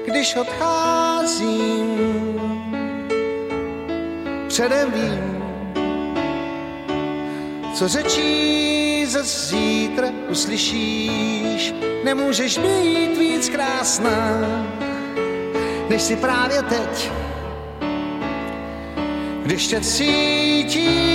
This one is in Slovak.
když odcházím, předem vím, co řečí zas zítra uslyšíš. Nemůžeš být víc krásná, než si právě teď, když tě cítím